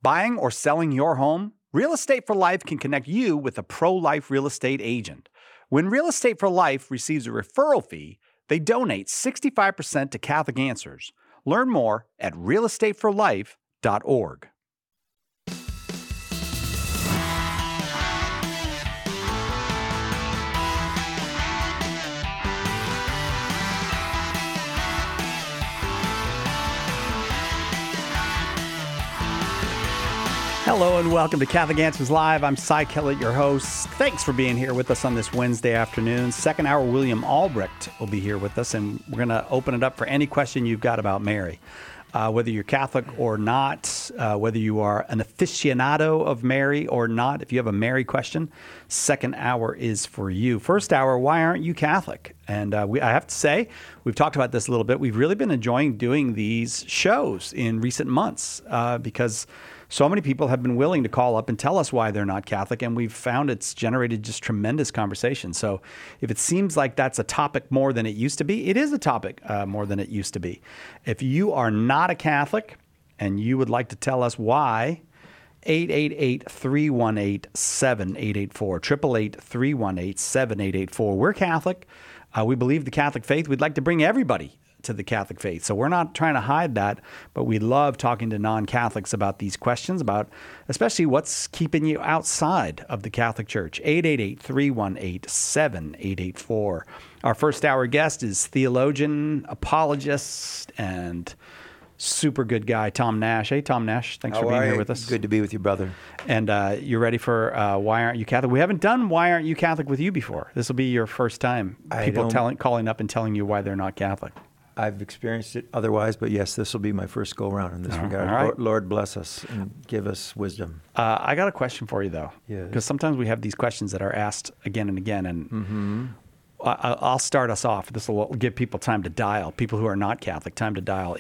Buying or selling your home? Real Estate for Life can connect you with a pro-life real estate agent. When Real Estate for Life receives a referral fee, they donate 65% to Catholic Answers. Learn more at realestateforlife.org. Hello and welcome to Catholic Answers Live. I'm Cy Kellett, your host. Thanks for being here with us on this Wednesday afternoon. Second hour, William Albrecht will be here with us, and we're going to open it up for any question you've got about Mary. Whether you're Catholic or not, whether you are an aficionado of Mary or not, if you have a Mary question, second hour is for you. First hour, why aren't you Catholic? And I have to say, we've talked about this a little bit. We've really been enjoying doing these shows in recent months because so many people have been willing to call up and tell us why they're not Catholic, and we've found it's generated just tremendous conversation. So if it seems like that's a topic more than it used to be, it is a topic more than it used to be. If you are not a Catholic and you would like to tell us why, 888-318-7884, 888-318-7884. We're Catholic. We believe the Catholic faith. We'd like to bring everybody to the Catholic faith. So we're not trying to hide that, but we love talking to non-Catholics about these questions, about especially what's keeping you outside of the Catholic Church. 888-318-7884. Our first hour guest is theologian, apologist, and super good guy, Tom Nash. Hey, Tom Nash, thanks for being here with us. Good to be with you, brother. And you're ready for Why Aren't You Catholic? We haven't done Why Aren't You Catholic with you before. This will be your first time. People calling up and telling you why they're not Catholic. I've experienced it otherwise, but yes, this will be my first go-around in this regard. All right. Lord bless us and give us wisdom. I got a question for you, though. Yes. Because sometimes we have these questions that are asked again and again, and I'll start us off. This will give people time to dial, people who are not Catholic, time to dial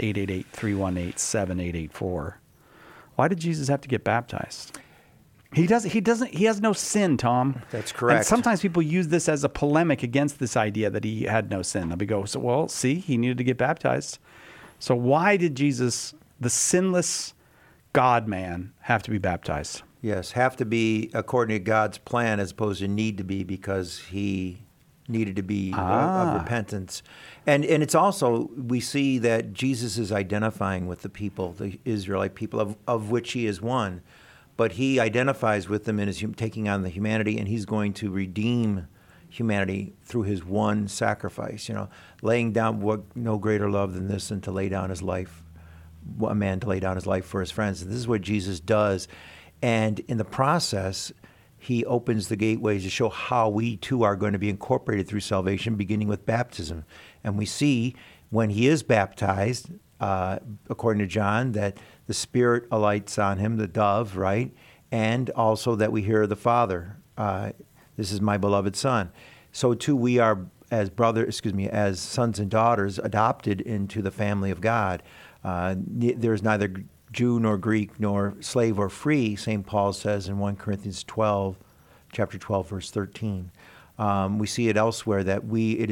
888-318-7884. Why did Jesus have to get baptized? He has no sin, Tom. That's correct. And sometimes people use this as a polemic against this idea that he had no sin. They'll go, so, well, see, he needed to get baptized. So why did Jesus, the sinless God-man, have to be baptized? Yes, have to be according to God's plan as opposed to need to be because he needed to be of repentance. And it's also, we see that Jesus is identifying with the people, the Israelite people, of which he is one. But he identifies with them in his taking on the humanity, and he's going to redeem humanity through his one sacrifice. You know, laying down no greater love than this, than to lay down his life, a man to lay down his life for his friends. And this is what Jesus does, and in the process, he opens the gateways to show how we too are going to be incorporated through salvation, beginning with baptism. And we see when he is baptized, according to John, that the Spirit alights on him, the dove, right? And also that we hear the Father, this is my beloved Son. So too we are as sons and daughters adopted into the family of God. There's neither Jew nor Greek nor slave or free, St. Paul says in 1 Corinthians 12, chapter 12, verse 13. We see it elsewhere that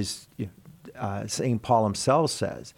St. Paul himself says,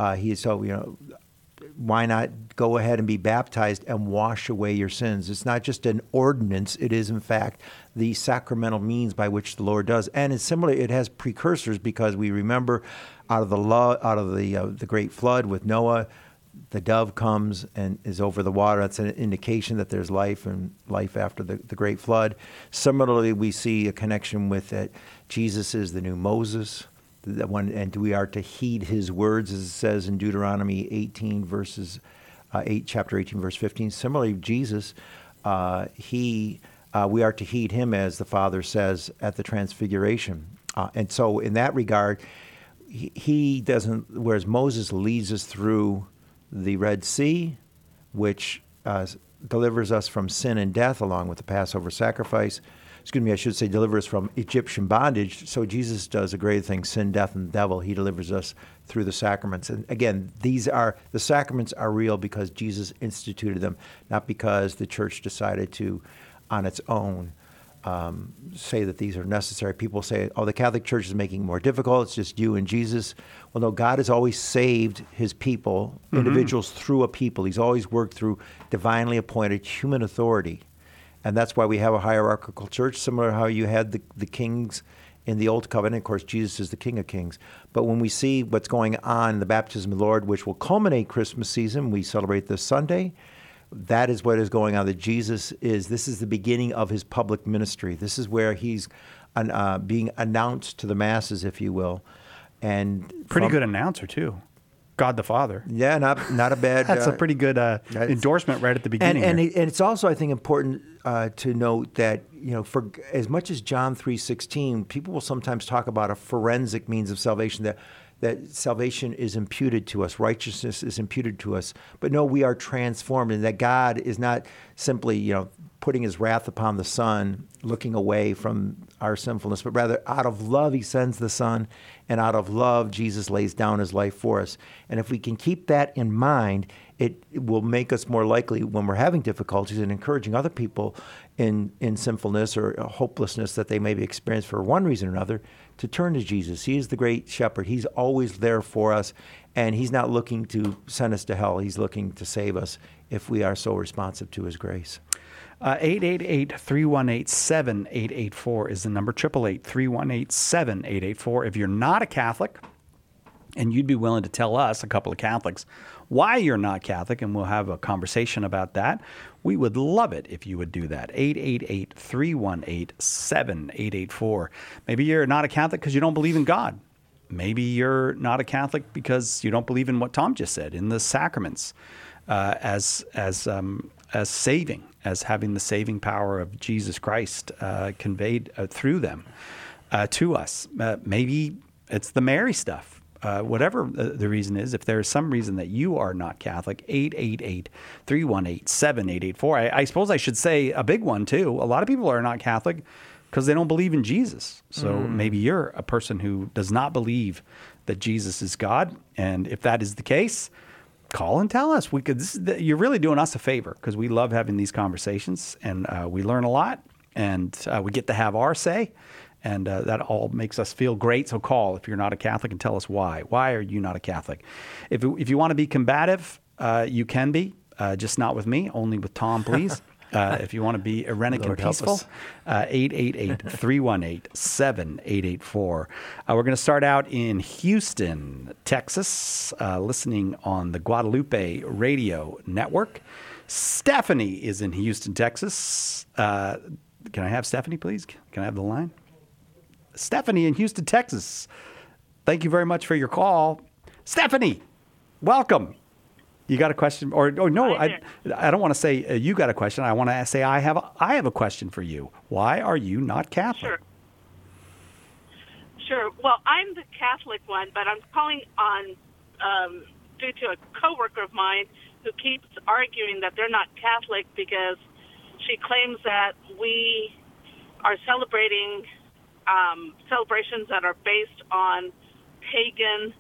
why not go ahead and be baptized and wash away your sins? It's not just an ordinance. It is, in fact, the sacramental means by which the Lord does. And it's similar. It has precursors because we remember out of the great flood with Noah, the dove comes and is over the water. That's an indication that there's life and life after the great flood. Similarly, we see a connection with that Jesus is the new Moses. And we are to heed his words, as it says in Deuteronomy 18, chapter 18, verse 15. Similarly, Jesus, we are to heed him as the Father says at the Transfiguration. And so in that regard, he doesn't, whereas Moses leads us through the Red Sea, which delivers us from sin and death along with the Passover sacrifice. I should say deliver us from Egyptian bondage. So Jesus does a great thing, sin, death, and the devil. He delivers us through the sacraments. And again, the sacraments are real because Jesus instituted them, not because the church decided to on its own. say that these are necessary. People say, oh, the Catholic Church is making it more difficult. It's just you and Jesus. Well, no, God has always saved his people, individuals, through a people. He's always worked through divinely appointed human authority. And that's why we have a hierarchical church, similar to how you had the kings in the Old Covenant. Of course, Jesus is the King of Kings. But when we see what's going on in the baptism of the Lord, which will culminate Christmas season, we celebrate this Sunday, that is what is going on, that this is the beginning of his public ministry. This is where he's being announced to the masses, if you will. And pretty good announcer, too. God the Father. Yeah, not a bad... That's a pretty good endorsement right at the beginning. And it's also, I think, important to note that, for as much as John 3:16, people will sometimes talk about a forensic means of salvation, that salvation is imputed to us, righteousness is imputed to us. But no, we are transformed, and that God is not simply, putting his wrath upon the Son, looking away from our sinfulness, but rather out of love he sends the Son, and out of love Jesus lays down his life for us. And if we can keep that in mind, it will make us more likely when we're having difficulties and encouraging other people in sinfulness or hopelessness that they may be experienced for one reason or another, to turn to Jesus. He is the great shepherd. He's always there for us, and he's not looking to send us to hell. He's looking to save us if we are so responsive to his grace. 888-318-7884 is the number. 888-318-7884. If you're not a Catholic and you'd be willing to tell us, a couple of Catholics, why you're not Catholic, and we'll have a conversation about that, we would love it if you would do that. 888-318-7884. Maybe you're not a Catholic because you don't believe in God. Maybe you're not a Catholic because you don't believe in what Tom just said, in the sacraments, as saving, as having the saving power of Jesus Christ conveyed through them to us. Maybe it's the Mary stuff. Whatever the reason is, if there is some reason that you are not Catholic, 888-318-7884. I suppose I should say a big one, too. A lot of people are not Catholic because they don't believe in Jesus. So maybe you're a person who does not believe that Jesus is God. And if that is the case, call and tell us. You're really doing us a favor, because we love having these conversations, and we learn a lot, and we get to have our say. And that all makes us feel great. So call if you're not a Catholic and tell us why. Why are you not a Catholic? If you want to be combative, you can be, just not with me, only with Tom, please. If you want to be irenic and peaceful, 888-318-7884. We're going to start out in Houston, Texas, listening on the Guadalupe Radio Network. Stephanie is in Houston, Texas. Can I have Stephanie, please? Can I have the line? Stephanie in Houston, Texas. Thank you very much for your call. Stephanie, welcome. You got a question? Or no, I don't want to say you got a question. I want to say I have a question for you. Why are you not Catholic? Sure. Well, I'm the Catholic one, but I'm calling on due to a coworker of mine who keeps arguing that they're not Catholic because she claims that we are celebrating celebrations that are based on pagan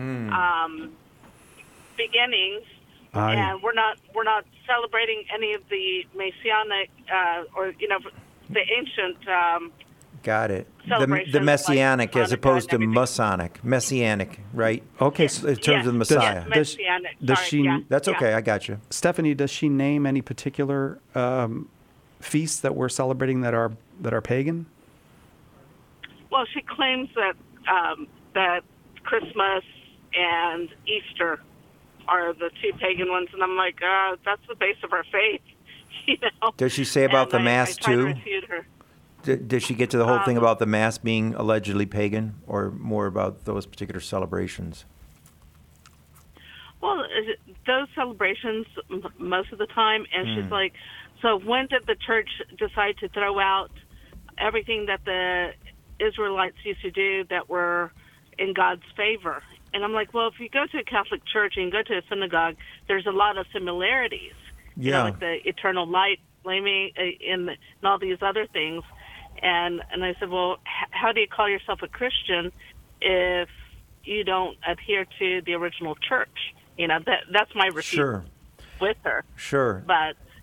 beginnings, and we're not celebrating any of the Messianic or the ancient. Got it. The Messianic, like as opposed to Masonic. Messianic, right? Okay. In terms of the Messiah. Messianic. That's okay. I got you. Stephanie, does she name any particular feasts that we're celebrating that are pagan? Well, she claims that that Christmas and Easter are the two pagan ones, and I'm like, that's the base of our faith, Does she say about the Mass too? To refute her. Does she get to the whole thing about the Mass being allegedly pagan, or more about those particular celebrations? Well, those celebrations most of the time, and she's like, so when did the church decide to throw out everything that the Israelites used to do that were in God's favor? And I'm like, well, if you go to a Catholic church and go to a synagogue, there's a lot of similarities. Yeah. Like the eternal light flaming and all these other things. And I said, well, how do you call yourself a Christian if you don't adhere to the original church? That's my refute with her. Sure. But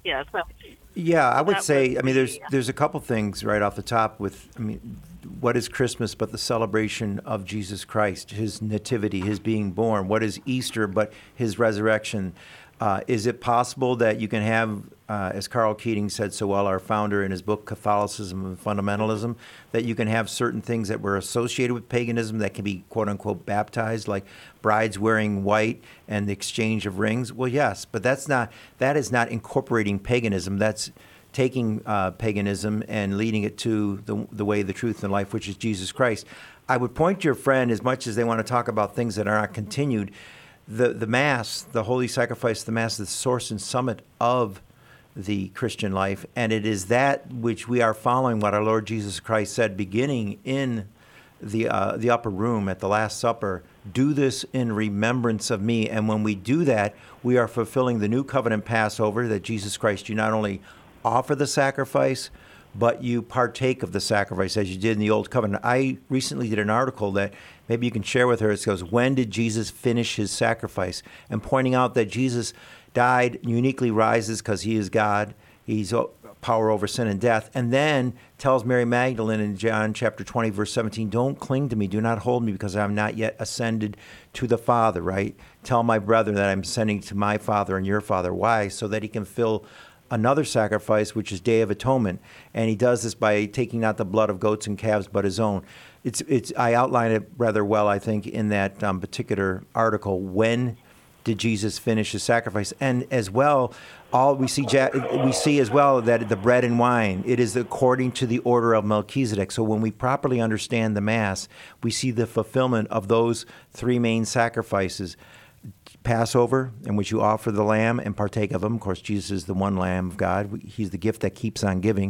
Yeah. So. Yeah, I would say, Was, there's a couple things right off the top with, what is Christmas but the celebration of Jesus Christ, his nativity, his being born? What is Easter but his resurrection? Is it possible that you can have, as Carl Keating said so well, our founder in his book Catholicism and Fundamentalism, that you can have certain things that were associated with paganism that can be quote unquote baptized, like brides wearing white and the exchange of rings? Well, yes, but that is not incorporating paganism. That's taking paganism and leading it to the way, the truth, and life, which is Jesus Christ. I would point to your friend, as much as they want to talk about things that are not continued, the Mass, the Holy Sacrifice, the Mass, is the source and summit of the Christian life, and it is that which we are following what our Lord Jesus Christ said, beginning in the upper room at the Last Supper. Do this in remembrance of me. And when we do that, we are fulfilling the new covenant Passover, that Jesus Christ, you not only offer the sacrifice, but you partake of the sacrifice as you did in the Old Covenant. I recently did an article that maybe you can share with her. It goes, when did Jesus finish his sacrifice? And pointing out that Jesus died, uniquely rises because he is God. He's power over sin and death. And then tells Mary Magdalene in John chapter 20, verse 17, don't cling to me, do not hold me, because I am not yet ascended to the Father, right? Tell my brethren that I'm ascending to my Father and your Father. Why? So that he can fill another sacrifice, which is Day of Atonement. And he does this by taking not the blood of goats and calves, but his own. I outline it rather well, I think, in that particular article. When did Jesus finish his sacrifice? And as well, we see as well that the bread and wine, it is according to the order of Melchizedek. So when we properly understand the Mass, we see the fulfillment of those three main sacrifices. Passover, in which you offer the lamb and partake of him. Of course, Jesus is the one Lamb of God. He's the gift that keeps on giving.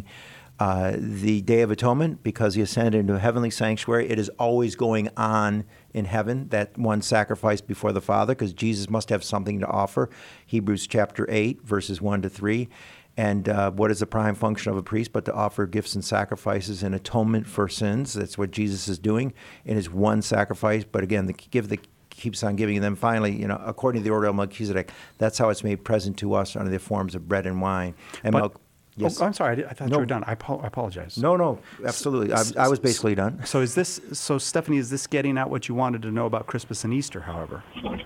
The Day of Atonement, because he ascended into a heavenly sanctuary, it is always going on in heaven, that one sacrifice before the Father, because Jesus must have something to offer. Hebrews chapter 8, verses 1 to 3. And what is the prime function of a priest but to offer gifts and sacrifices and atonement for sins? That's what Jesus is doing in his one sacrifice. But again, the gift that keeps on giving. And then finally, according to the order of Melchizedek, that's how it's made present to us under the forms of bread and wine. And yes. Oh, I'm sorry. I thought you were done. I apologize. No, absolutely. I was basically done. So Stephanie, is this getting at what you wanted to know about Christmas and Easter, however?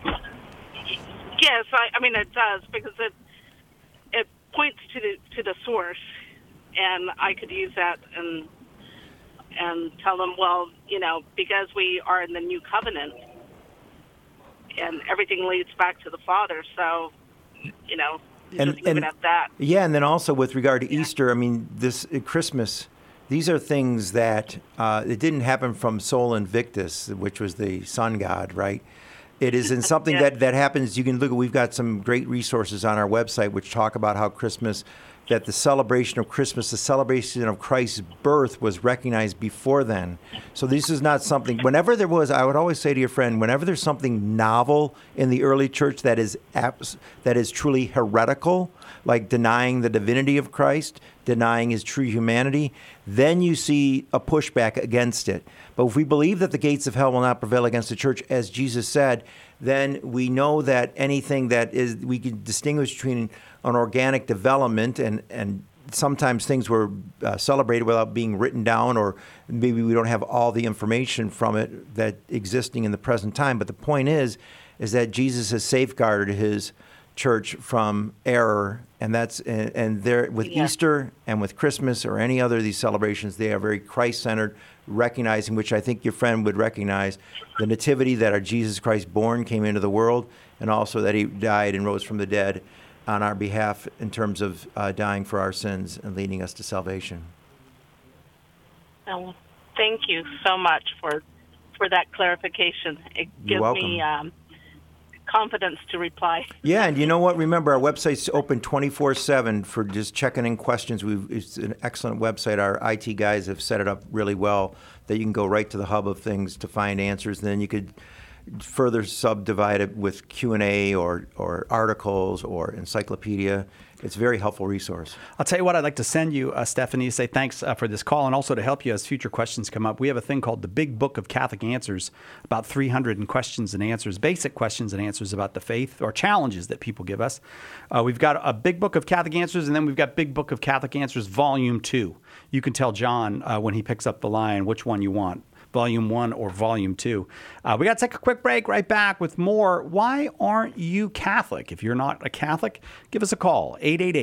Yes, it does, because it points to the source, and I could use that and tell them, well, because we are in the new covenant, and everything leads back to the Father, so, just leave it at that. Yeah, and then also with regard to Easter, this Christmas, these are things that it didn't happen from Sol Invictus, which was the sun god, right? It is in something that happens. You can look at, we've got some great resources on our website which talk about how Christmas, that the celebration of Christmas, the celebration of Christ's birth was recognized before then. So this is not something, whenever there was, I would always say to your friend, whenever there's something novel in the early church that is truly heretical, like denying the divinity of Christ, denying his true humanity, then you see a pushback against it. But if we believe that the gates of hell will not prevail against the church, as Jesus said, then we know that anything that is, we can distinguish between an organic development, and sometimes things were celebrated without being written down, or maybe we don't have all the information from it that existing in the present time. But the point is that Jesus has safeguarded his church from error, and that's there with Easter and with Christmas or any other of these celebrations, they are very Christ-centered, recognizing, which I think your friend would recognize, the nativity, that our Jesus Christ born came into the world, and also that he died and rose from the dead on our behalf in terms of dying for our sins and leading us to salvation. Well, thank you so much for that clarification. It gives me confidence to reply. Yeah, and you know what? Remember, our website's open 24/7 for just checking in questions. It's an excellent website. Our IT guys have set it up really well that you can go right to the hub of things to find answers, and then you could further subdivide it with Q&A or articles or encyclopedia. It's a very helpful resource. I'll tell you what, I'd like to send you, Stephanie, to say thanks for this call, and also to help you as future questions come up. We have a thing called the Big Book of Catholic Answers, about 300 questions and answers, basic questions and answers about the faith or challenges that people give us. We've got a Big Book of Catholic Answers, and then we've got Big Book of Catholic Answers Volume 2. You can tell John when he picks up the line which one you want. Volume 1 or Volume 2. We got to take a quick break. Right back with more. Why aren't you Catholic? If you're not a Catholic, give us a call.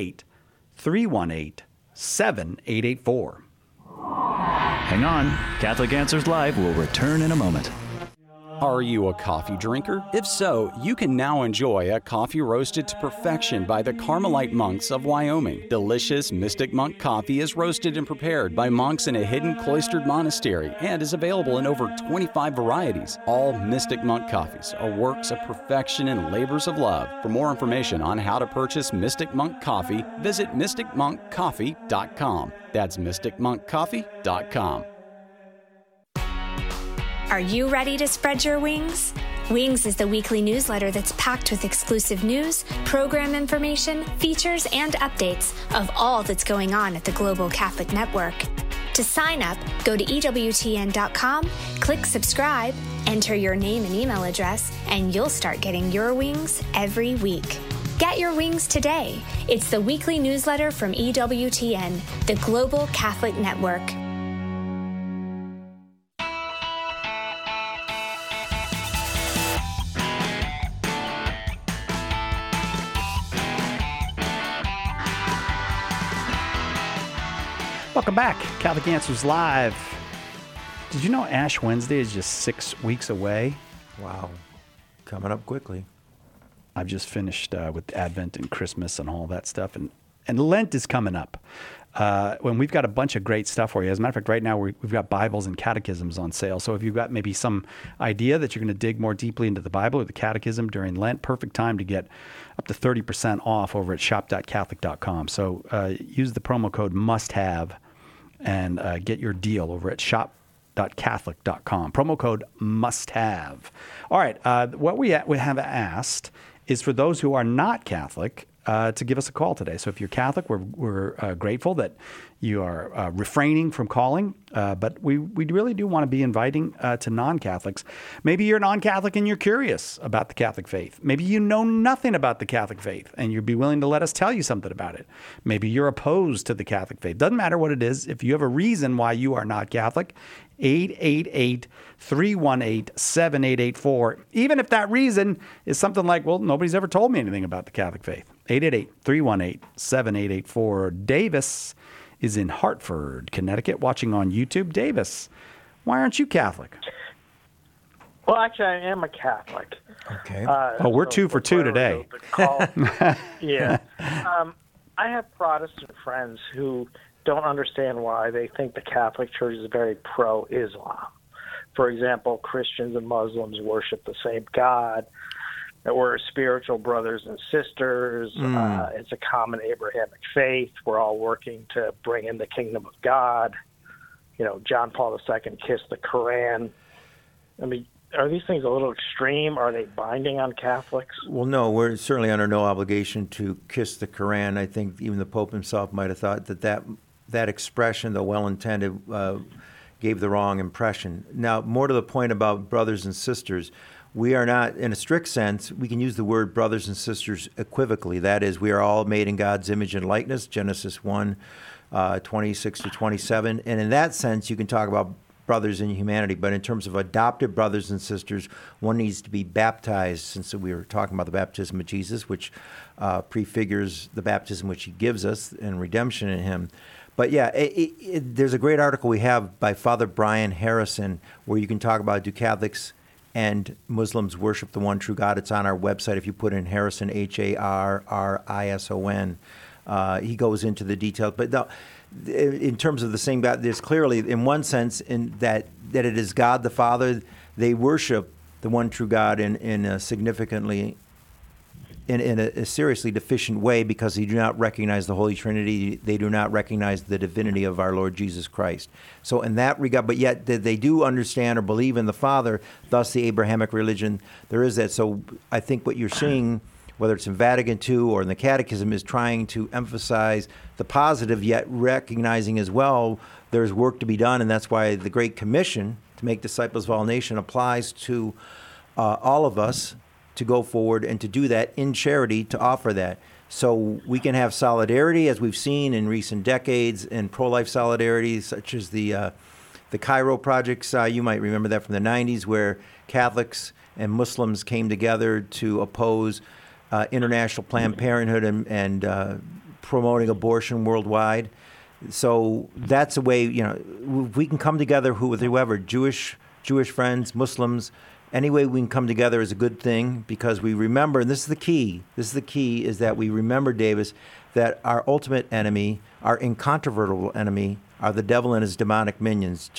888-318-7884. Hang on. Catholic Answers Live will return in a moment. Are you a coffee drinker? If so, you can now enjoy a coffee roasted to perfection by the Carmelite monks of Wyoming. Delicious Mystic Monk coffee is roasted and prepared by monks in a hidden cloistered monastery and is available in over 25 varieties. All Mystic Monk coffees are works of perfection and labors of love. For more information on how to purchase Mystic Monk coffee, visit mysticmonkcoffee.com. That's mysticmonkcoffee.com. Are you ready to spread your wings? Wings is the weekly newsletter that's packed with exclusive news, program information, features, and updates of all that's going on at the Global Catholic Network. To sign up, go to EWTN.com, click subscribe, enter your name and email address, and you'll start getting your wings every week. Get your wings today. It's the weekly newsletter from EWTN, the Global Catholic Network. Welcome back. Catholic Answers Live. Did you know Ash Wednesday is just 6 weeks away? Wow. Coming up quickly. I've just finished with Advent and Christmas and all that stuff. And Lent is coming up. When we've got a bunch of great stuff for you. As a matter of fact, right now we've got Bibles and catechisms on sale. So if you've got maybe some idea that you're going to dig more deeply into the Bible or the catechism during Lent, perfect time to get up to 30% off over at shop.catholic.com. So use the promo code MUSTHAVE and get your deal over at shop.catholic.com. Promo code MUSTHAVE. All right, what we have asked is for those who are not Catholic to give us a call today. So if you're Catholic, we're grateful that you are refraining from calling, but we really do want to be inviting to non-Catholics. Maybe you're non-Catholic and you're curious about the Catholic faith. Maybe you know nothing about the Catholic faith and you'd be willing to let us tell you something about it. Maybe you're opposed to the Catholic faith. Doesn't matter what it is. If you have a reason why you are not Catholic, 888-318-7884. Even if that reason is something like, well, nobody's ever told me anything about the Catholic faith. 888-318-7884. Davis is in Hartford, Connecticut, watching on YouTube. Davis, why aren't you Catholic? Well, actually, I am a Catholic. Okay. We're 2 for 2 today. Yeah. I have Protestant friends who don't understand why they think the Catholic Church is very pro-Islam. For example, Christians and Muslims worship the same God, that we're spiritual brothers and sisters. It's a common Abrahamic faith. We're all working to bring in the kingdom of God. You know, John Paul II kissed the Quran. I mean, are these things a little extreme? Are they binding on Catholics? Well, no, we're certainly under no obligation to kiss the Quran. I think even the Pope himself might have thought that expression, though well-intended, gave the wrong impression. Now, more to the point about brothers and sisters, we are not, in a strict sense, we can use the word brothers and sisters equivocally. That is, we are all made in God's image and likeness, Genesis 1, 26 to 27. And in that sense, you can talk about brothers in humanity. But in terms of adopted brothers and sisters, one needs to be baptized, since we were talking about the baptism of Jesus, which prefigures the baptism which he gives us and redemption in him. But yeah, there's a great article we have by Father Brian Harrison where you can talk about, do Catholics and Muslims worship the one true God? It's on our website. If you put in Harrison, Harrison, he goes into the details. But no, in terms of the same God, there's clearly, in one sense, in that it is God the Father. They worship the one true God in a significantly, in a seriously deficient way, because they do not recognize the Holy Trinity. They do not recognize the divinity of our Lord Jesus Christ. So in that regard, but yet they do understand or believe in the Father, thus the Abrahamic religion, there is that. So I think what you're seeing whether it's in Vatican II or in the Catechism, is trying to emphasize the positive, yet recognizing as well there's work to be done, and that's why the Great Commission to make disciples of all nations applies to all of us to go forward and to do that in charity, to offer that. So we can have solidarity, as we've seen in recent decades, in pro-life solidarity, such as the Cairo projects. You might remember that from the 90s, where Catholics and Muslims came together to oppose international Planned Parenthood and promoting abortion worldwide. So that's a way, you know, we can come together with whoever, Jewish friends, Muslims. Any way we can come together is a good thing, because we remember, and this is the key, is that we remember, Davis, that our ultimate enemy, our incontrovertible enemy, are the devil and his demonic minions.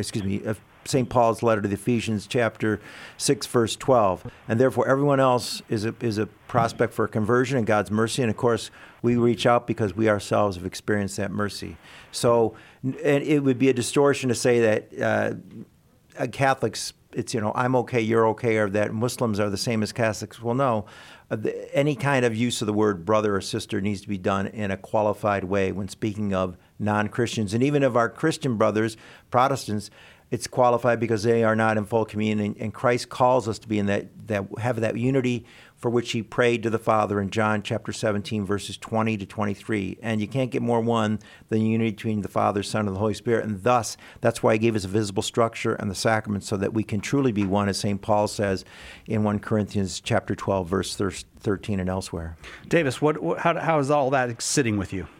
St. Paul's letter to the Ephesians, chapter 6, verse 12. And therefore, everyone else is a prospect for conversion and God's mercy. And of course, we reach out because we ourselves have experienced that mercy. So, and it would be a distortion to say that Catholics, it's, you know, I'm okay, you're okay, or that Muslims are the same as Catholics. Well, no. Any kind of use of the word brother or sister needs to be done in a qualified way when speaking of non-Christians. And even of our Christian brothers, Protestants, it's qualified because they are not in full communion. And Christ calls us to be in that have that unity for which he prayed to the Father in John chapter 17, verses 20 to 23. And you can't get more one than unity between the Father, Son, and the Holy Spirit. And thus, that's why he gave us a visible structure and the sacraments, so that we can truly be one, as St. Paul says in 1 Corinthians chapter 12, verse 13 and elsewhere. Davis, how is all that sitting with you?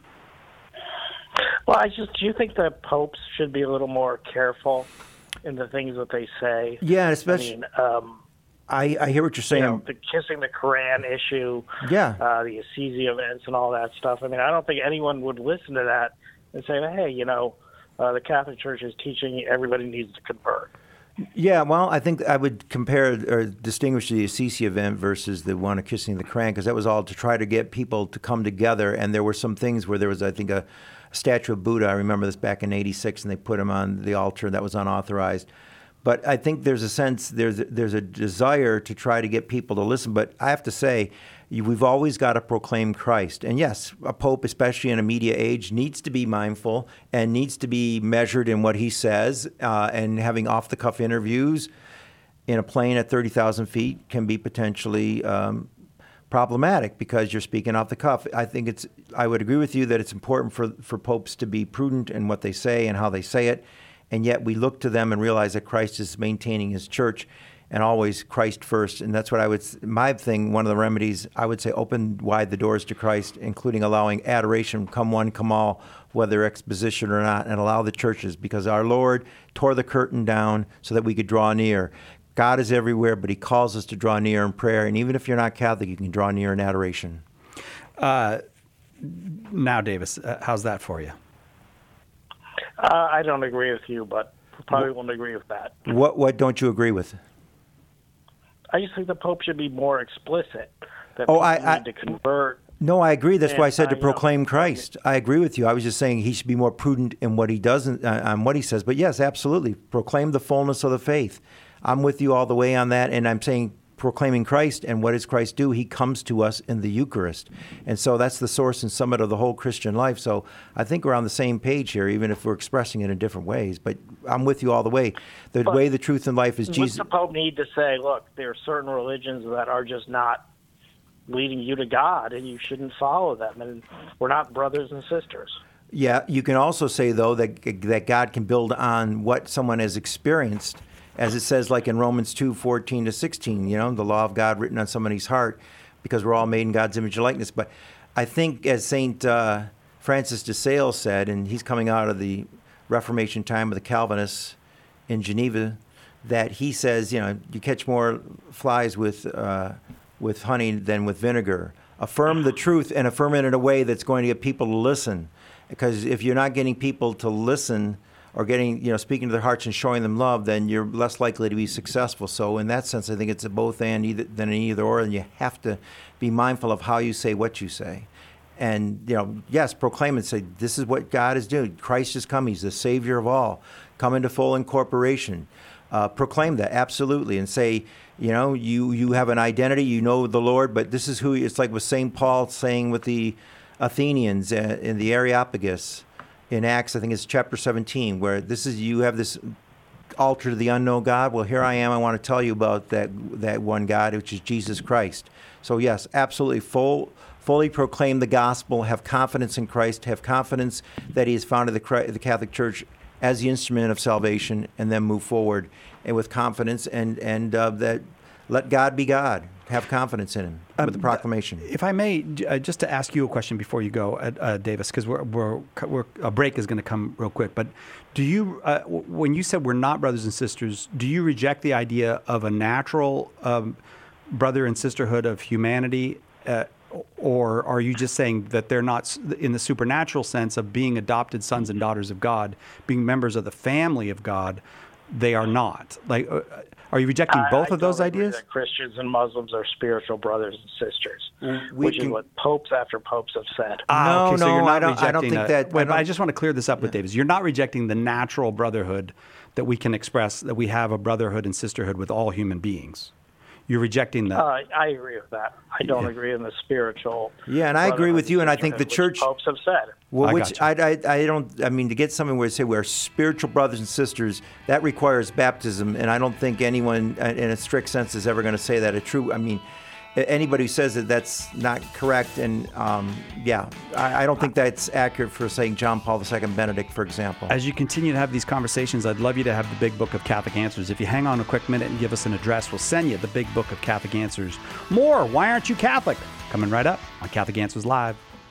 Well, do you think that popes should be a little more careful in the things that they say? Yeah, especially. I hear what you're saying. You know, the kissing the Quran issue, yeah, the Assisi events and all that stuff. I mean, I don't think anyone would listen to that and say, hey, you know, the Catholic Church is teaching everybody needs to convert. Yeah, well, I think I would compare or distinguish the Assisi event versus the one of kissing the Quran, because that was all to try to get people to come together. And there were some things where there was, I think, a statue of Buddha. I remember this back in '86, and they put him on the altar. That was unauthorized. But I think there's a sense, there's a desire to try to get people to listen. But I have to say, we've always got to proclaim Christ. And yes, a pope, especially in a media age, needs to be mindful and needs to be measured in what he says. And having off-the-cuff interviews in a plane at 30,000 feet can be potentially problematic, because you're speaking off the cuff. I would agree with you that it's important for popes to be prudent in what they say and how they say it. And yet we look to them and realize that Christ is maintaining his church, and always Christ first. And that's what my thing, one of the remedies, I would say, open wide the doors to Christ, including allowing adoration, come one, come all, whether exposition or not, and allow the churches, because our Lord tore the curtain down so that we could draw near. God is everywhere, but he calls us to draw near in prayer. And even if you're not Catholic, you can draw near in adoration. Now, Davis, how's that for you? I don't agree with you, but probably won't agree with that. What don't you agree with? I just think the Pope should be more explicit that people need to convert. No, I agree. That's why I said to proclaim Christ. I agree with you. I was just saying he should be more prudent in what he does, on what he says. But yes, absolutely. Proclaim the fullness of the faith. I'm with you all the way on that. And I'm saying proclaiming Christ. And what does Christ do? He comes to us in the Eucharist. And so that's the source and summit of the whole Christian life. So I think we're on the same page here, even if we're expressing it in different ways. But I'm with you all the way. The way, the truth, and life is Jesus. What's the Pope need to say, look, there are certain religions that are just not leading you to God, and you shouldn't follow them, and we're not brothers and sisters. Yeah, you can also say, though, that God can build on what someone has experienced, as it says, like in Romans 2:14-16, the law of God written on somebody's heart, because we're all made in God's image and likeness. But I think, as St. Francis de Sales said, and he's coming out of the Reformation time of the Calvinists in Geneva, that he says, you catch more flies with honey than with vinegar. Affirm the truth, and affirm it in a way that's going to get people to listen. Because if you're not getting people to listen, or speaking to their hearts and showing them love, then you're less likely to be successful. So in that sense, I think it's a both and than an either or, and you have to be mindful of how you say what you say. And, yes, proclaim and say, this is what God is doing. Christ has come. He's the Savior of all. Come into full incorporation. proclaim that, absolutely, and say, you have an identity, you know the Lord, but this is who. It's like with St. Paul saying with the Athenians in the Areopagus in Acts, I think it's chapter 17, where you have this altar to the unknown God. Well, here I am. I want to tell you about that one God, which is Jesus Christ. So yes, absolutely, fully proclaim the gospel, have confidence in Christ, have confidence that He has founded the Catholic Church as the instrument of salvation, and then move forward and with confidence and that let God be God. Have confidence in Him with the proclamation. If I may, just to ask you a question before you go, Davis, because a break is going to come real quick. But do you, when you said we're not brothers and sisters, do you reject the idea of a natural brother and sisterhood of humanity, or are you just saying that they're not in the supernatural sense of being adopted sons and daughters of God, being members of the family of God? They are not. Like, are you rejecting both of those ideas? That Christians and Muslims are spiritual brothers and sisters, which is what popes after popes have said. So you're not I don't think that. Wait, I just want to clear this up with Davis. You're not rejecting the natural brotherhood that we can express, that we have a brotherhood and sisterhood with all human beings. You're rejecting that. I agree with that. I don't agree in the spiritual. Yeah, and I agree with you, and I think the church. Popes have said. Well, I don't. I mean, to get something where they say we're spiritual brothers and sisters, that requires baptism, and I don't think anyone, in a strict sense, is ever going to say that. Anybody who says that that's not correct, and I don't think that's accurate for St. John Paul II Benedict, for example. As you continue to have these conversations, I'd love you to have the Big Book of Catholic Answers. If you hang on a quick minute and give us an address, we'll send you the Big Book of Catholic Answers. More Why Aren't You Catholic? Coming right up on Catholic Answers Live.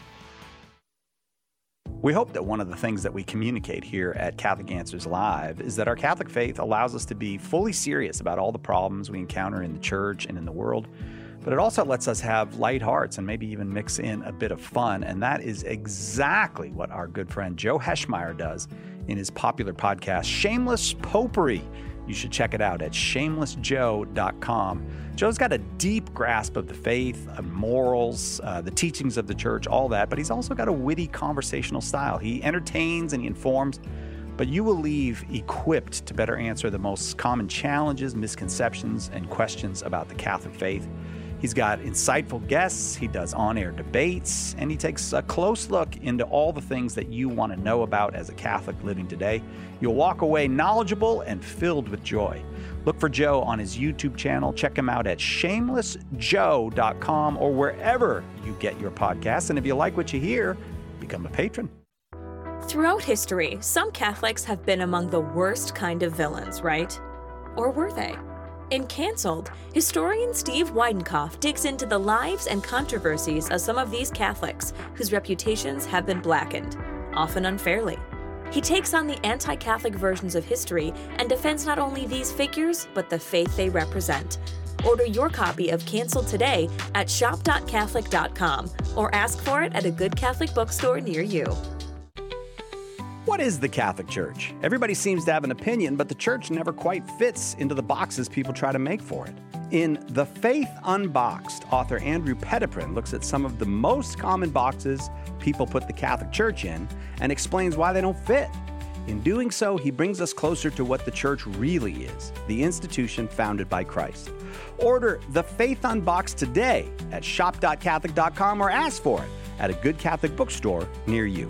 We hope that one of the things that we communicate here at Catholic Answers Live is that our Catholic faith allows us to be fully serious about all the problems we encounter in the church and in the world. But it also lets us have light hearts and maybe even mix in a bit of fun. And that is exactly what our good friend Joe Heschmeyer does in his popular podcast, Shameless Popery. You should check it out at shamelessjoe.com. Joe's got a deep grasp of the faith, of morals, the teachings of the church, all that. But he's also got a witty conversational style. He entertains and he informs, but you will leave equipped to better answer the most common challenges, misconceptions, and questions about the Catholic faith. He's got insightful guests, he does on-air debates, and he takes a close look into all the things that you want to know about as a Catholic living today. You'll walk away knowledgeable and filled with joy. Look for Joe on his YouTube channel. Check him out at shamelessjoe.com or wherever you get your podcasts. And if you like what you hear, become a patron. Throughout history, some Catholics have been among the worst kind of villains, right? Or were they? In Cancelled, historian Steve Weidenkopf digs into the lives and controversies of some of these Catholics whose reputations have been blackened, often unfairly. He takes on the anti-Catholic versions of history and defends not only these figures, but the faith they represent. Order your copy of Cancelled today at shop.catholic.com or ask for it at a good Catholic bookstore near you. What is the Catholic Church? Everybody seems to have an opinion, but the church never quite fits into the boxes people try to make for it. In The Faith Unboxed, author Andrew Petiprin looks at some of the most common boxes people put the Catholic Church in and explains why they don't fit. In doing so, he brings us closer to what the church really is, the institution founded by Christ. Order The Faith Unboxed today at shop.catholic.com or ask for it at a good Catholic bookstore near you.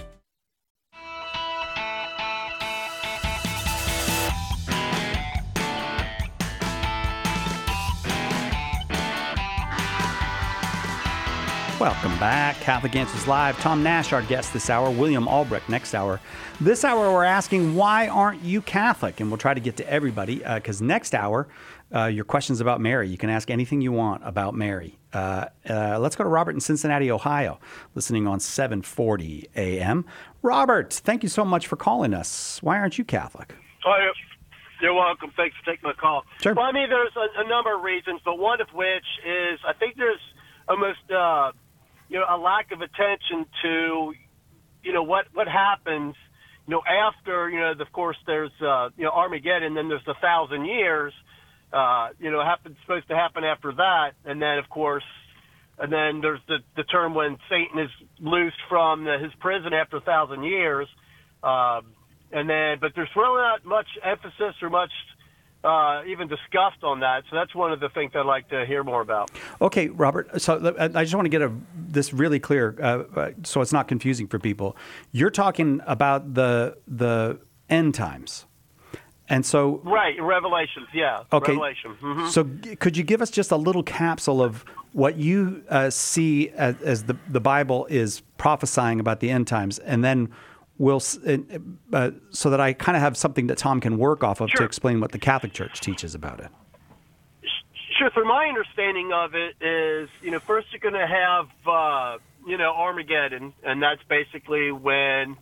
Welcome back. Catholic Answers Live. Tom Nash, our guest this hour. William Albrecht next hour. This hour, we're asking, why aren't you Catholic? And we'll try to get to everybody because next hour, your questions about Mary. You can ask anything you want about Mary. Let's go to Robert in Cincinnati, Ohio, listening on 740 a.m. Robert, thank you so much for calling us. Why aren't you Catholic? Oh, you're welcome. Thanks for taking my call. Sure. Well, I mean, there's a number of reasons, but one of which is I think there's almost a lack of attention to, what happens, after, of course, there's, Armageddon, then there's 1,000 years, supposed to happen after that. And then, of course, there's the term when Satan is loosed from his prison after 1,000 years. But there's really not much emphasis or much even discussed on that. So that's one of the things I'd like to hear more about. Okay, Robert. So I just want to get this really clear, so it's not confusing for people. You're talking about the end times, and so right, Revelations, yeah. Okay. Revelation. Mm-hmm. So could you give us just a little capsule of what you see as the Bible is prophesying about the end times, and then we'll so that I kind of have something that Tom can work off of to explain what the Catholic Church teaches about it. Sure. So my understanding of it is, first you're going to have, Armageddon, and that's basically when,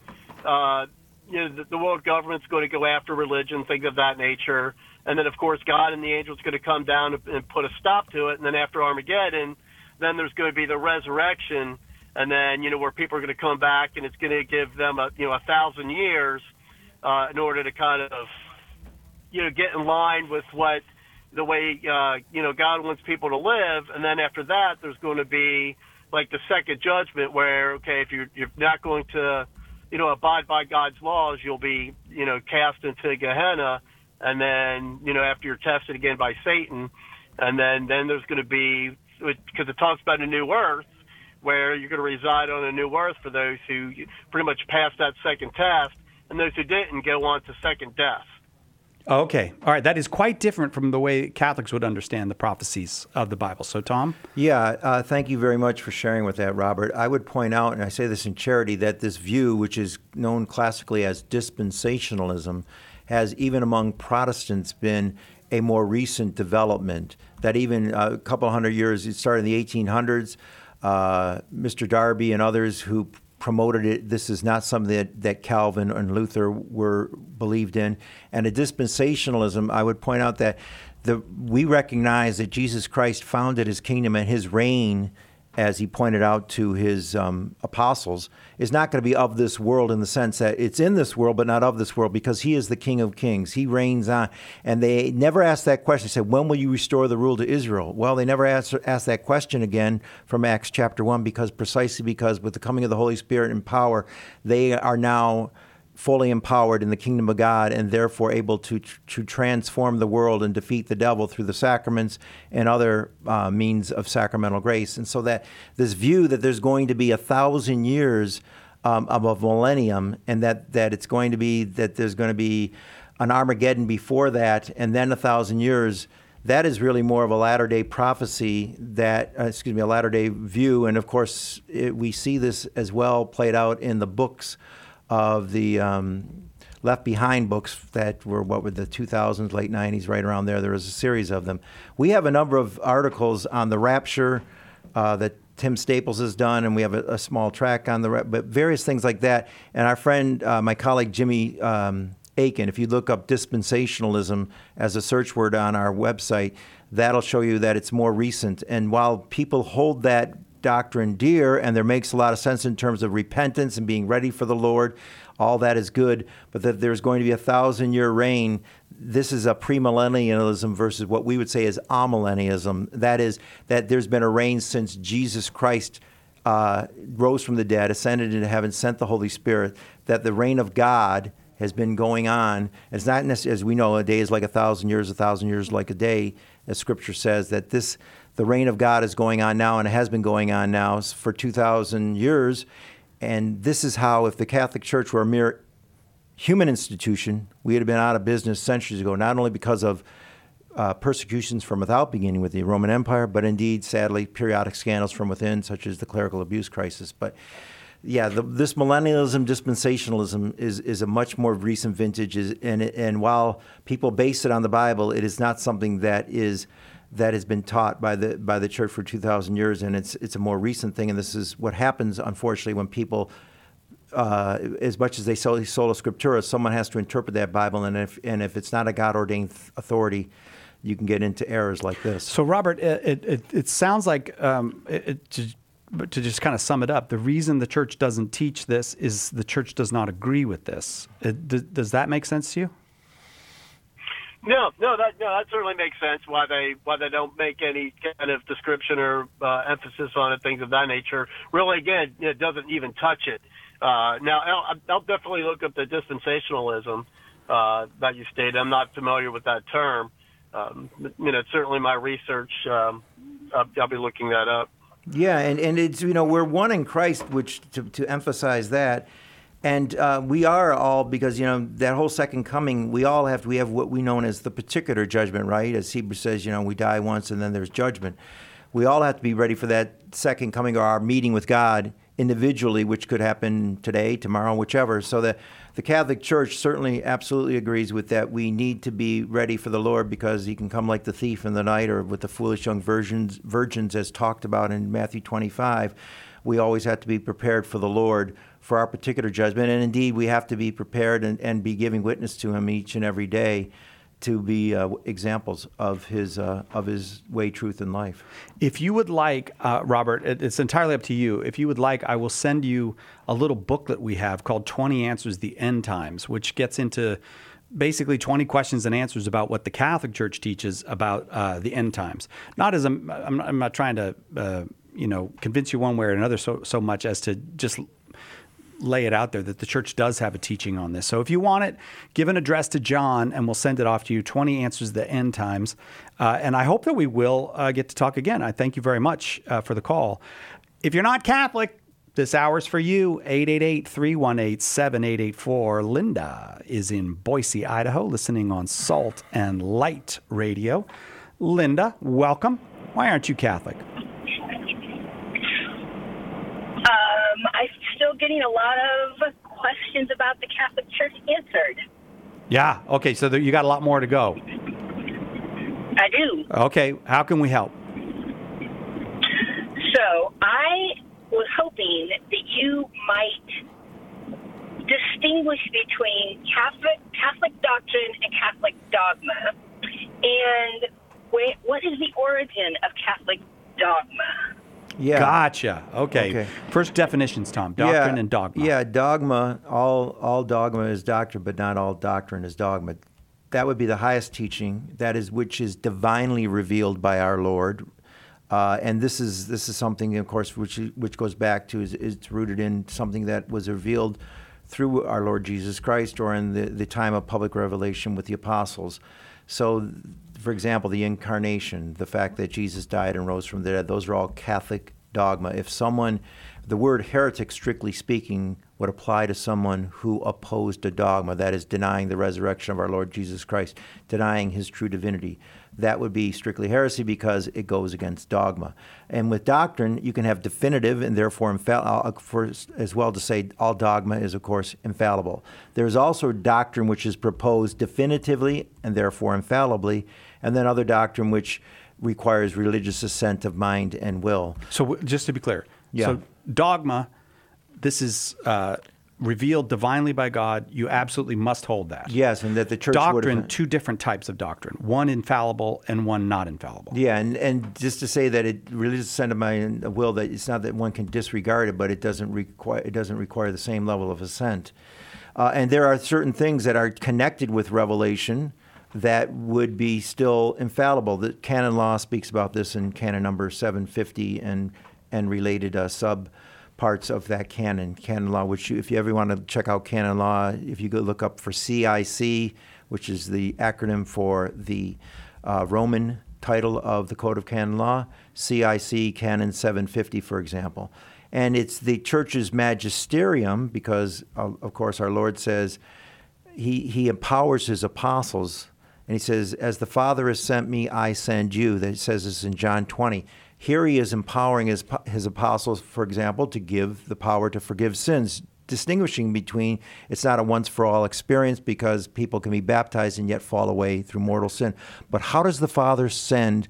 the world government's going to go after religion, things of that nature. And then, of course, God and the angels are going to come down and put a stop to it. And then after Armageddon, then there's going to be the resurrection. And then, where people are going to come back, and it's going to give them 1,000 years in order to kind of, get in line with the way God wants people to live. And then after that, there's going to be like the second judgment, where if you're not going to abide by God's laws, you'll be cast into Gehenna. And then after you're tested again by Satan, and then there's going to be, because it talks about a new earth, where you're going to reside on a new earth for those who pretty much passed that second test, and those who didn't go on to second death. Okay. All right. That is quite different from the way Catholics would understand the prophecies of the Bible. So, Tom? Yeah, thank you very much for sharing with that, Robert. I would point out, and I say this in charity, that this view, which is known classically as dispensationalism, has even among Protestants been a more recent development, that even a couple hundred years, it started in the 1800s, Mr. Darby and others who promoted it. This is not something that Calvin and Luther were believed in. And a dispensationalism, I would point out that we recognize that Jesus Christ founded his kingdom, and his reign, as he pointed out to his apostles, is not going to be of this world, in the sense that it's in this world but not of this world, because he is the King of Kings. He reigns on. And they never asked that question. They said, when will you restore the rule to Israel? Well, they never asked that question again from Acts chapter 1, precisely because with the coming of the Holy Spirit and power, they are now fully empowered in the kingdom of God, and therefore able to transform the world and defeat the devil through the sacraments and other means of sacramental grace. And so that this view that there's going to be 1,000 years of a millennium, and that it's going to be, that there's going to be an Armageddon before that, and then 1,000 years, that is really more of a latter-day prophecy, a latter-day view. And of course, we see this as well played out in the books of the Left Behind books that were, the 2000s, late 90s, right around there. There was a series of them. We have a number of articles on the rapture that Tim Staples has done, and we have a small track on but various things like that. And our friend, my colleague Jimmy Aiken, if you look up dispensationalism as a search word on our website, that'll show you that it's more recent. And while people hold that doctrine dear, and there makes a lot of sense in terms of repentance and being ready for the Lord, all that is good, but that there's going to be 1,000-year reign, this is a premillennialism versus what we would say is amillennialism. That is, that there's been a reign since Jesus Christ rose from the dead, ascended into heaven, sent the Holy Spirit, that the reign of God has been going on. It's not necessarily, as we know, a day is like 1,000 years like a day, as Scripture says, that the reign of God is going on now, and it has been going on now for 2,000 years. And this is how, if the Catholic Church were a mere human institution, we would have been out of business centuries ago, not only because of persecutions from without, beginning with the Roman Empire, but indeed, sadly, periodic scandals from within, such as the clerical abuse crisis. But yeah, this millennialism, dispensationalism is a much more recent vintage, and while people base it on the Bible, it is not something that has been taught by the church for 2,000 years, and it's a more recent thing. And this is what happens, unfortunately, when people, as much as they sola scriptura, someone has to interpret that Bible, and if it's not a God-ordained authority, you can get into errors like this. So, Robert, it sounds like but to just kind of sum it up, the reason the church doesn't teach this is the church does not agree with this. Does that make sense to you? No, that certainly makes sense. Why they don't make any kind of description or emphasis on it, things of that nature. Really, again, it doesn't even touch it. Now, I'll definitely look up the dispensationalism, that you stated. I'm not familiar with that term. Certainly my research, I'll be looking that up. Yeah, and it's, we're one in Christ, which to emphasize that. And we are all, because, that whole second coming, we have what we know as the particular judgment, right? As Hebrews says, we die once and then there's judgment. We all have to be ready for that second coming, or our meeting with God individually, which could happen today, tomorrow, whichever. So the Catholic Church certainly absolutely agrees with that. We need to be ready for the Lord, because he can come like the thief in the night, or with the foolish young virgins as talked about in Matthew 25. We always have to be prepared for the Lord, for our particular judgment. And indeed, we have to be prepared and be giving witness to him each and every day, to be examples of his way, truth, and life. If you would like, Robert, it's entirely up to you. If you would like, I will send you a little booklet we have called 20 Answers, the End Times, which gets into basically 20 questions and answers about what the Catholic Church teaches about the end times. I'm not trying to convince you one way or another so much as to just lay it out there that the church does have a teaching on this. So if you want it, give an address to John and we'll send it off to you, 20 Answers to the End Times. And I hope that we will get to talk again. I thank you very much for the call. If you're not Catholic, this hour's for you, 888-318-7884. Linda is in Boise, Idaho, listening on Salt and Light Radio. Linda, welcome. Why aren't you Catholic? I'm still getting a lot of questions about the Catholic Church answered. Yeah. Okay. So you got a lot more to go. I do. Okay. How can we help? So I was hoping that you might distinguish between Catholic doctrine and Catholic dogma, and what is the origin of Catholic dogma? Yeah. Gotcha. Okay. First definitions, Tom. Doctrine and dogma. Yeah, dogma, all dogma is doctrine, but not all doctrine is dogma. That would be the highest teaching, which is divinely revealed by our Lord. And this is something, of course, which goes back to, it's rooted in something that was revealed through our Lord Jesus Christ, or in the time of public revelation with the apostles. So, for example, the incarnation, the fact that Jesus died and rose from the dead, those are all Catholic dogma. If the word heretic, strictly speaking, would apply to someone who opposed a dogma, that is, denying the resurrection of our Lord Jesus Christ, denying his true divinity. That would be strictly heresy, because it goes against dogma. And with doctrine, you can have definitive and therefore as well to say all dogma is, of course, infallible. There's also doctrine which is proposed definitively and therefore infallibly, and then other doctrine which requires religious assent of mind and will. So just to be clear, so dogma, this is revealed divinely by God. You absolutely must hold that. Yes, and that the church doctrine, two different types of doctrine, one infallible and one not infallible. Yeah, and just to say that religious assent of mind and will, that it's not that one can disregard it, but it doesn't require the same level of assent. And there are certain things that are connected with revelation that would be still infallible. The canon law speaks about this in canon number 750 and related sub parts of that canon law, which if you ever want to check out canon law, if you go look up for CIC, which is the acronym for the Roman title of the Code of Canon Law, CIC Canon 750, for example. And it's the church's magisterium, because, of course, our Lord says he empowers his apostles. And he says, as the Father has sent me, I send you. That says this in John 20. Here he is empowering his apostles, for example, to give the power to forgive sins, distinguishing between it's not a once-for-all experience, because people can be baptized and yet fall away through mortal sin. But how did the Father send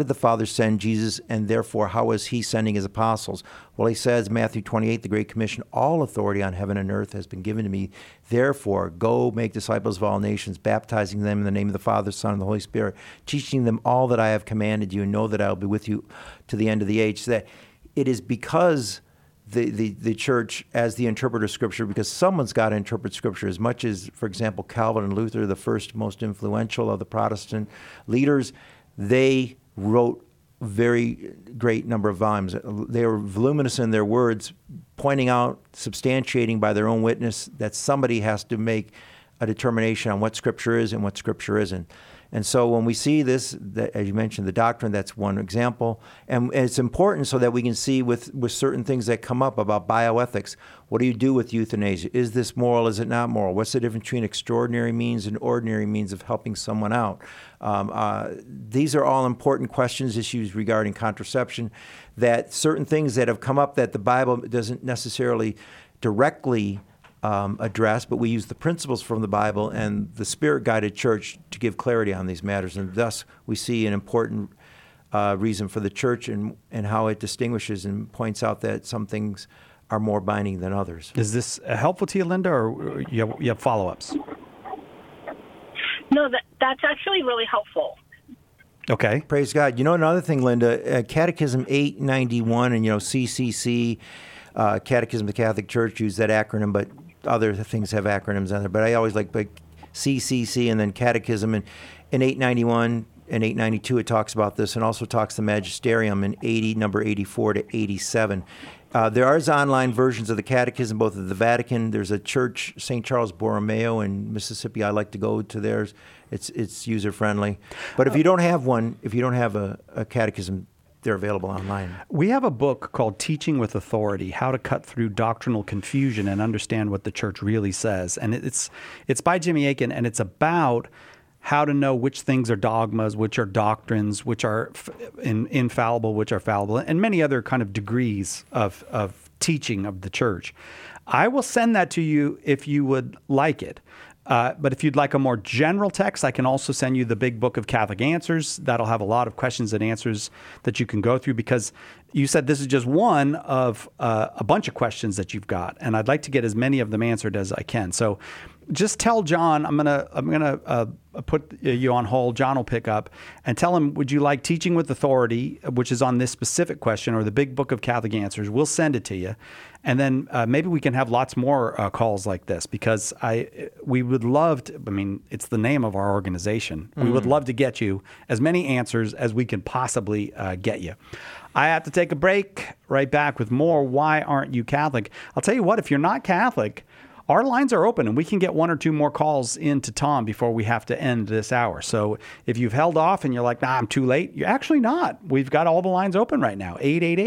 Jesus, and therefore how is he sending his apostles? Well, he says, Matthew 28, the Great Commission, all authority on heaven and earth has been given to me. Therefore, go make disciples of all nations, baptizing them in the name of the Father, Son, and the Holy Spirit, teaching them all that I have commanded you, and know that I will be with you to the end of the age. So that it is because the church, as the interpreter of Scripture, because someone's got to interpret Scripture, as much as, for example, Calvin and Luther, the first most influential of the Protestant leaders, they wrote very great number of volumes. They were voluminous in their words, pointing out, substantiating by their own witness that somebody has to make a determination on what Scripture is and what Scripture isn't. And so when we see this, as you mentioned, the doctrine, that's one example. And it's important so that we can see with certain things that come up about bioethics, what do you do with euthanasia? Is this moral? Is it not moral? What's the difference between extraordinary means and ordinary means of helping someone out? These are all important questions, issues regarding contraception, that certain things that have come up that the Bible doesn't necessarily directly address, but we use the principles from the Bible and the Spirit-guided church to give clarity on these matters. And thus, we see an important reason for the church and how it distinguishes and points out that some things are more binding than others. Is this helpful to you, Linda, or you have follow-ups? No, that's actually really helpful. Okay. Praise God. You know, another thing, Linda, Catechism 891 and, CCC, Catechism of the Catholic Church, use that acronym, but other things have acronyms on there. But I always like CCC and then Catechism. And in 891 and 892, it talks about this, and also talks the Magisterium in number 84 to 87. There are online versions of the Catechism, both at the Vatican. There's a church, St. Charles Borromeo in Mississippi. I like to go to theirs. It's user-friendly. But if you don't have one, if you don't have a catechism, they're available online. We have a book called Teaching with Authority, How to Cut Through Doctrinal Confusion and Understand What the Church Really Says. And it's by Jimmy Akin, and it's about how to know which things are dogmas, which are doctrines, which are infallible, which are fallible, and many other kind of degrees of teaching of the church. I will send that to you if you would like it. But if you'd like a more general text, I can also send you the Big Book of Catholic Answers. That'll have a lot of questions and answers that you can go through, because you said this is just one of a bunch of questions that you've got, and I'd like to get as many of them answered as I can. So just tell John, I'm gonna put you on hold. John will pick up and tell him, would you like Teaching with Authority, which is on this specific question, or the Big Book of Catholic Answers? We'll send it to you. And then maybe we can have lots more calls like this, because we would love to, it's the name of our organization. We would love to get you as many answers as we can possibly get you. I have to take a break. Right back with more Why Aren't You Catholic? I'll tell you what, if you're not Catholic, our lines are open, and we can get one or two more calls into Tom before we have to end this hour. So if you've held off and you're like, nah, I'm too late, you're actually not. We've got all the lines open right now.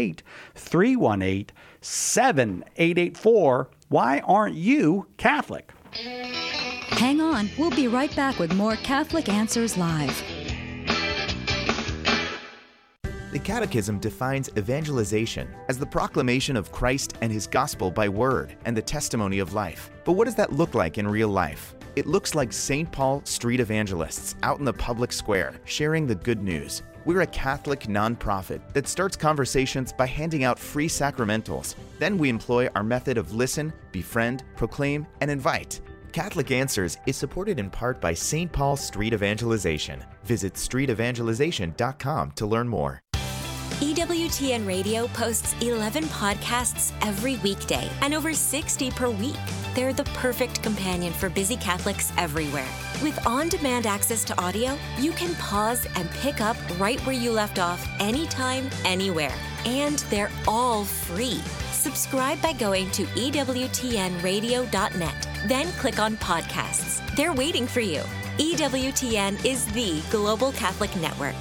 888-318-7884. Why aren't you Catholic? Hang on. We'll be right back with more Catholic Answers Live. The Catechism defines evangelization as the proclamation of Christ and His gospel by word and the testimony of life. But what does that look like in real life? It looks like St. Paul street evangelists out in the public square sharing the good news. We're a Catholic nonprofit that starts conversations by handing out free sacramentals. Then we employ our method of listen, befriend, proclaim, and invite. Catholic Answers is supported in part by St. Paul Street Evangelization. Visit streetevangelization.com to learn more. EWTN Radio posts 11 podcasts every weekday and over 60 per week. They're the perfect companion for busy Catholics everywhere. With on-demand access to audio, you can pause and pick up right where you left off anytime, anywhere. And they're all free. Subscribe by going to EWTNradio.net. Then click on podcasts. They're waiting for you. EWTN is the global Catholic network.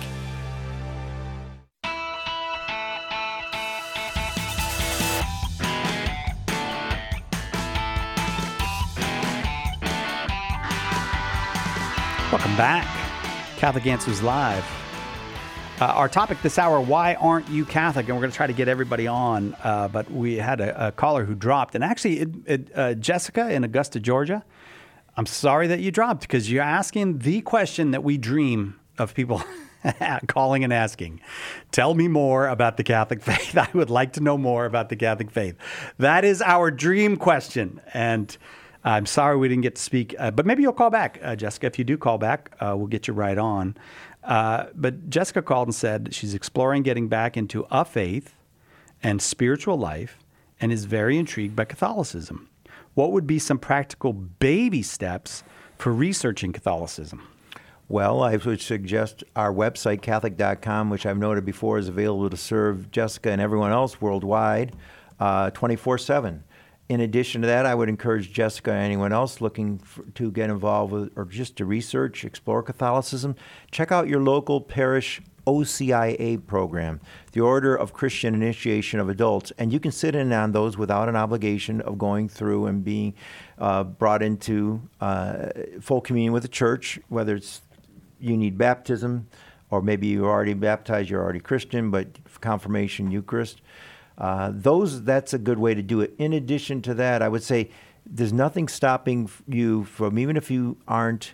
Welcome back. Catholic Answers Live. Our topic this hour, why aren't you Catholic? And we're going to try to get everybody on, but we had a caller who dropped. And actually, Jessica in Augusta, Georgia, I'm sorry that you dropped, because you're asking the question that we dream of people calling and asking. Tell me more about the Catholic faith. I would like to know more about the Catholic faith. That is our dream question. And I'm sorry we didn't get to speak, but maybe you'll call back, Jessica. If you do call back, we'll get you right on. But Jessica called and said she's exploring getting back into a faith and spiritual life and is very intrigued by Catholicism. What would be some practical baby steps for researching Catholicism? Well, I would suggest our website, Catholic.com, which I've noted before is available to serve Jessica and everyone else worldwide 24/7. In addition to that, I would encourage Jessica and anyone else looking to get involved with or just to research, explore Catholicism, check out your local parish OCIA program, the Order of Christian Initiation of Adults, and you can sit in on those without an obligation of going through and being brought into full communion with the church, whether it's you need baptism or maybe you're already baptized, you're already Christian, but confirmation, Eucharist. That's a good way to do it. In addition to that, I would say there's nothing stopping you from, even if you aren't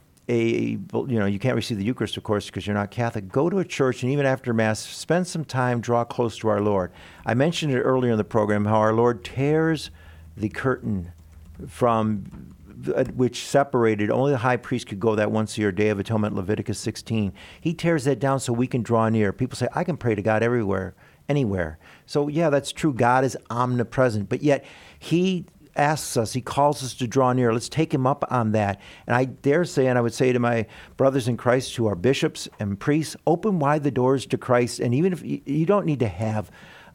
you can't receive the Eucharist, of course, because you're not Catholic. Go to a church, and even after Mass, spend some time, draw close to our Lord. I mentioned it earlier in the program, how our Lord tears the curtain from which separated, only the high priest could go that once a year, Day of Atonement, Leviticus 16. He tears that down so we can draw near. People say, I can pray to God everywhere, anywhere. So yeah, that's true. God is omnipresent, but yet he asks us, he calls us to draw near. Let's take him up on that. And I dare say, and I would say to my brothers in Christ who are bishops and priests, open wide the doors to Christ. And even if you don't need to have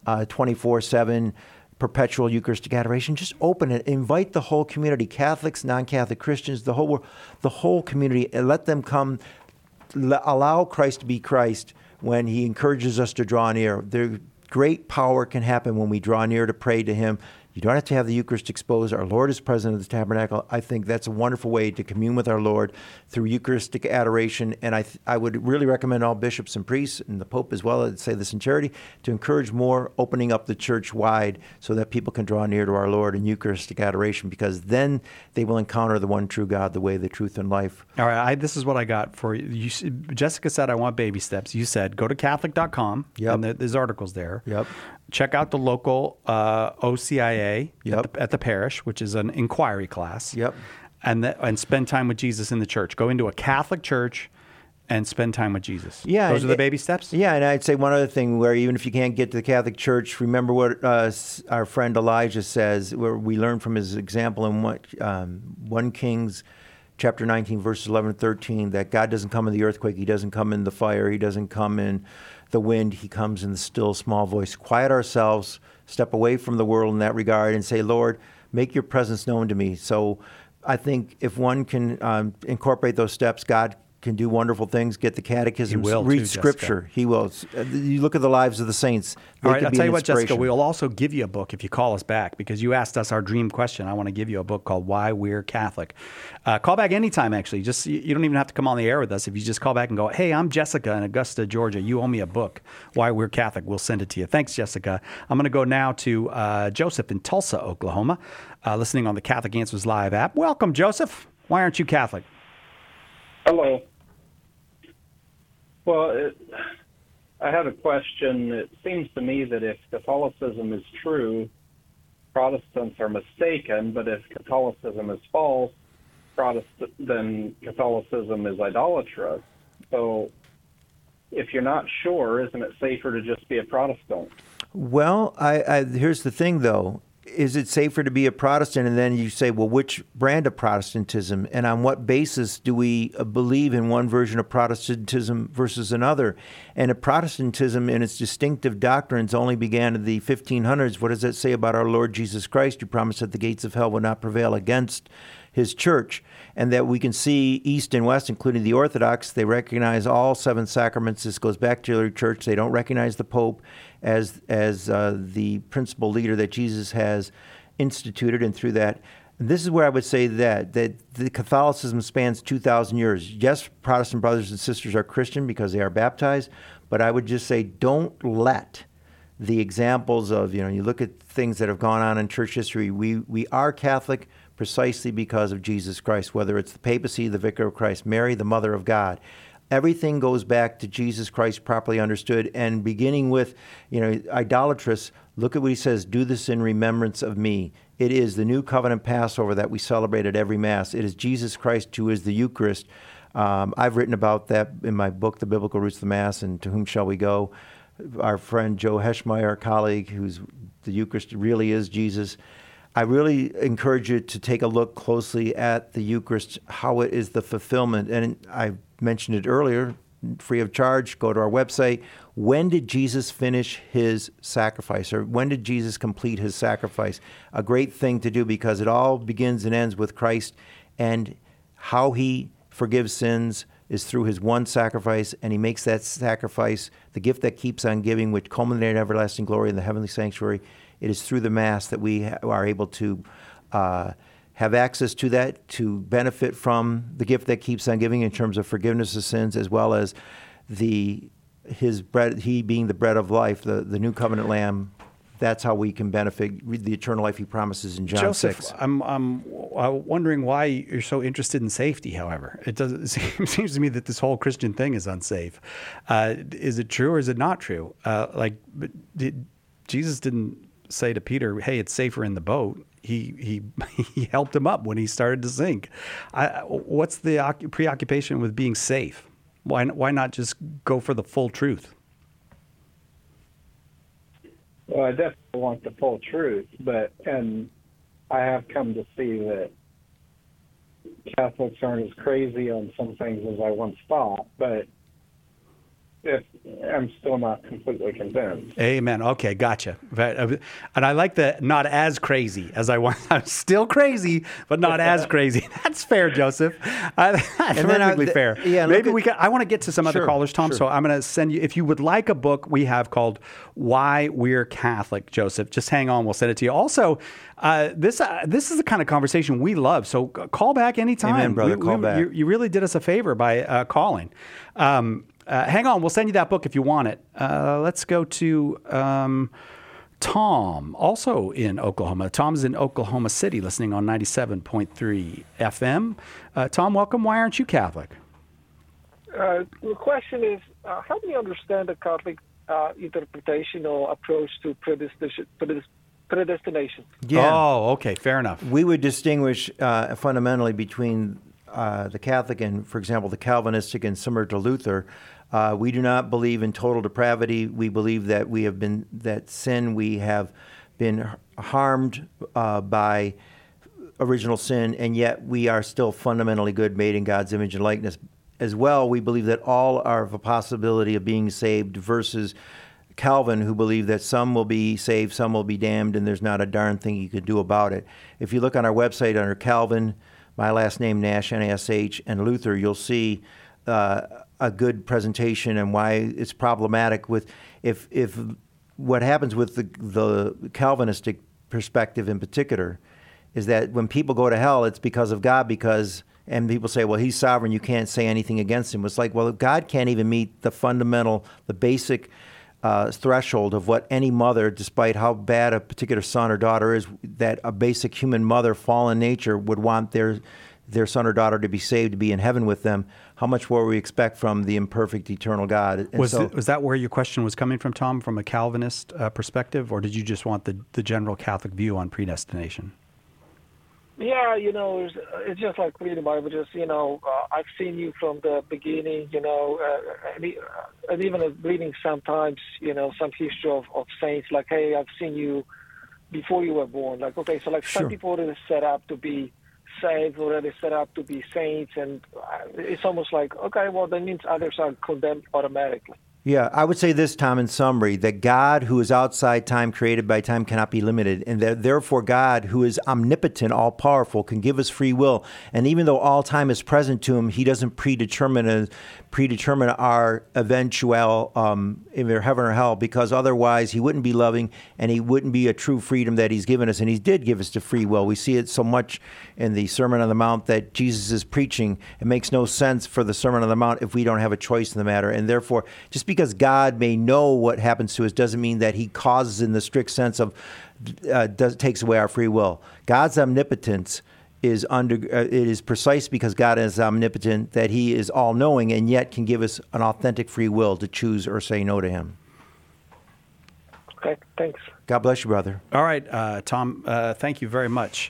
24/7 perpetual Eucharistic adoration, just open it. Invite the whole community, Catholics, non-Catholic Christians, the whole community, and let them come. Allow Christ to be Christ when he encourages us to draw near. Great power can happen when we draw near to pray to him. You don't have to have the Eucharist exposed. Our Lord is present at the tabernacle. I think that's a wonderful way to commune with our Lord through Eucharistic adoration. And I would really recommend all bishops and priests, and the Pope as well, I'd say this in charity, to encourage more opening up the church wide so that people can draw near to our Lord in Eucharistic adoration, because then they will encounter the one true God, the way, the truth, and life. All right, this is what I got for you. Jessica said, I want baby steps. You said, go to Catholic.com, and there's articles there. Yep. Check out the local OCIA Yep. at the parish, which is an inquiry class. Yep. And spend time with Jesus in the church. Go into a Catholic church and spend time with Jesus. Yeah. Those are the baby steps? Yeah, and I'd say one other thing, where even if you can't get to the Catholic Church, remember what our friend Elijah says, where we learn from his example in 1 Kings chapter 19, verses 11 and 13, that God doesn't come in the earthquake, he doesn't come in the fire, he doesn't come in the wind, he comes in the still small voice. Quiet ourselves, step away from the world in that regard, and say, Lord, make your presence known to me. So I think if one can incorporate those steps, God can do wonderful things. Get the catechism, read Scripture. Jessica. He will. You look at the lives of the saints. All right, I'll tell you what, Jessica, we'll also give you a book if you call us back, because you asked us our dream question. I want to give you a book called Why We're Catholic. Call back anytime, actually. Just you don't even have to come on the air with us. If you just call back and go, hey, I'm Jessica in Augusta, Georgia. You owe me a book, Why We're Catholic. We'll send it to you. Thanks, Jessica. I'm going to go now to Joseph in Tulsa, Oklahoma, listening on the Catholic Answers Live app. Welcome, Joseph. Why aren't you Catholic? Hello. Well, I have a question. It seems to me that if Catholicism is true, Protestants are mistaken, but if Catholicism is false, then Catholicism is idolatrous. So if you're not sure, isn't it safer to just be a Protestant? Well, here's the thing, though. Is it safer to be a Protestant? And then you say, well, which brand of Protestantism? And on what basis do we believe in one version of Protestantism versus another? And if Protestantism in its distinctive doctrines only began in the 1500s, what does that say about our Lord Jesus Christ, who promised that the gates of hell would not prevail against his church? And that we can see East and West, including the Orthodox, they recognize all 7 sacraments. This goes back to the early church. They don't recognize the Pope as the principal leader that Jesus has instituted, and through that, this is where I would say that the Catholicism spans 2,000 years. Yes, Protestant brothers and sisters are Christian because they are baptized, but I would just say don't let the examples of, you look at things that have gone on in church history. We are Catholic precisely because of Jesus Christ, whether it's the papacy, the Vicar of Christ, Mary, the Mother of God. Everything goes back to Jesus Christ properly understood, and beginning with, idolatrous, look at what he says, do this in remembrance of me. It is the new covenant Passover that we celebrate at every Mass. It is Jesus Christ who is the Eucharist. I've written about that in my book, The Biblical Roots of the Mass, and To Whom Shall We Go? Our friend Joe Heschmeyer, our colleague, who's the Eucharist really is Jesus. I really encourage you to take a look closely at the Eucharist, how it is the fulfillment. And I mentioned it earlier, free of charge. Go to our website. When did Jesus finish his sacrifice? Or when did Jesus complete his sacrifice? A great thing to do, because it all begins and ends with Christ, and how he forgives sins is through his one sacrifice, and he makes that sacrifice the gift that keeps on giving, which culminates in everlasting glory in the heavenly sanctuary. It is through the Mass that we are able to have access to that, to benefit from the gift that keeps on giving in terms of forgiveness of sins, as well as his bread, he being the bread of life, the new covenant lamb. That's how we can benefit the eternal life he promises in John Joseph, 6. I'm wondering why you're so interested in safety, however. It seems to me that this whole Christian thing is unsafe. Is it true or is it not true? Jesus didn't say to Peter, hey, it's safer in the boat. He helped him up when he started to sink. What's the preoccupation with being safe? Why not just go for the full truth? Well, I definitely want the full truth, and I have come to see that Catholics aren't as crazy on some things as I once thought, but I'm still not completely convinced. Amen. Okay, gotcha. And I like the not as crazy as I want. I'm still crazy, but not as crazy. That's fair, Joseph. That's perfectly fair. Yeah, maybe we can. I want to get to some other callers, Tom. Sure. So I'm going to send you. If you would like a book, we have called "Why We're Catholic." Joseph, just hang on. We'll send it to you. Also, this is the kind of conversation we love. So call back anytime. Amen, brother. Call back. You really did us a favor by calling. Hang on, we'll send you that book if you want it. Let's go to Tom, also in Oklahoma. Tom's in Oklahoma City, listening on 97.3 FM. Tom, welcome. Why aren't you Catholic? The question is, how do you understand the Catholic interpretation or approach to predestination? Yeah. Oh, okay, fair enough. We would distinguish fundamentally between the Catholic and, for example, the Calvinistic and similar to Luther. We do not believe in total depravity. We believe that we have been harmed by original sin, and yet we are still fundamentally good, made in God's image and likeness. As well, we believe that all are of a possibility of being saved, versus Calvin, who believed that some will be saved, some will be damned, and there's not a darn thing you could do about it. If you look on our website under Calvin, my last name, Nash, N-A-S-H, and Luther, you'll see a good presentation and why it's problematic with if what happens with the Calvinistic perspective in particular is that when people go to hell, it's because of God, and people say, well, he's sovereign, you can't say anything against him. It's like, well, God can't even meet the basic threshold of what any mother, despite how bad a particular son or daughter is, that a basic human mother, fallen nature, would want their son or daughter to be saved, to be in heaven with them. How much more we expect from the imperfect, eternal God? And was that where your question was coming from, Tom, from a Calvinist perspective, or did you just want the general Catholic view on predestination? Yeah, it's just like reading the Bible. Just, I've seen you from the beginning, and even reading sometimes, some history of saints, like, hey, I've seen you before you were born. Like, okay, so like some people already set up to be saved, already set up to be saints, and it's almost like, okay, well, that means others are condemned automatically. Yeah, I would say this, Tom, in summary, that God, who is outside time, created by time, cannot be limited, and that therefore God, who is omnipotent, all-powerful, can give us free will. And even though all time is present to him, he doesn't predetermine our eventual either heaven or hell, because otherwise he wouldn't be loving and he wouldn't be a true freedom that he's given us. And he did give us the free will. We see it so much in the Sermon on the Mount that Jesus is preaching. It makes no sense for the Sermon on the Mount if we don't have a choice in the matter. And therefore, just because God may know what happens to us doesn't mean that he causes in the strict sense of takes away our free will. God's omnipotence is it is precise because God is omnipotent, that he is all-knowing and yet can give us an authentic free will to choose or say no to him. Okay, thanks. God bless you, brother. All right, Tom, thank you very much.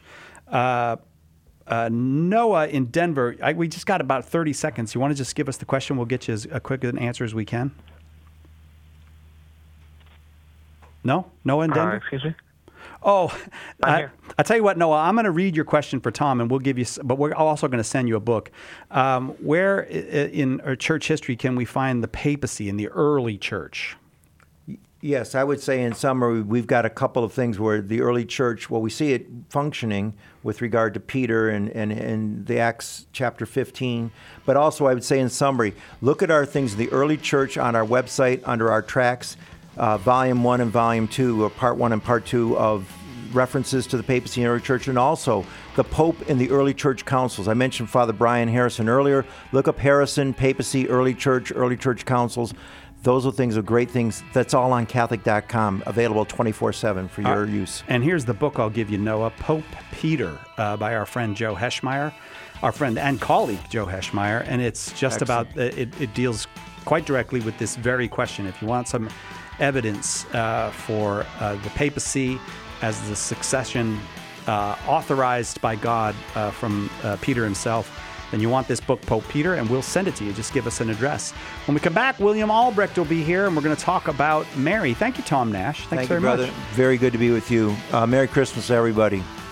Noah in Denver, we just got about 30 seconds. You want to just give us the question? We'll get you as quick an answer as we can. No? Noah in Denver? Excuse me? Oh, I tell you what, Noah, I'm going to read your question for Tom, and we'll give you. But we're also going to send you a book. Where in our church history can we find the papacy in the early church? Yes, I would say in summary, we've got a couple of things where the early church, well, we see it functioning with regard to Peter and the Acts chapter 15. But also, I would say in summary, look at our things in the early church on our website under our tracks, Volume 1 and Volume 2, or Part 1 and Part 2 of references to the papacy and early church, and also the Pope and the early church councils. I mentioned Father Brian Harrison earlier. Look up Harrison, papacy, early church councils. Those are things, are great things. That's all on Catholic.com, available 24/7 for your use. And here's the book I'll give you, Noah, Pope Peter, by our friend Joe Heschmeyer, our friend and colleague Joe Heschmeyer. And it's just Excellent. about, it deals quite directly with this very question. If you want some evidence for the papacy as the succession authorized by God from Peter himself, then you want this book, Pope Peter, and we'll send it to you. Just give us an address. When we come back, William Albrecht will be here, and we're going to talk about Mary. Thank you, Tom Nash. Thanks Thank very you, brother. much. Very good to be with you. Merry Christmas, everybody.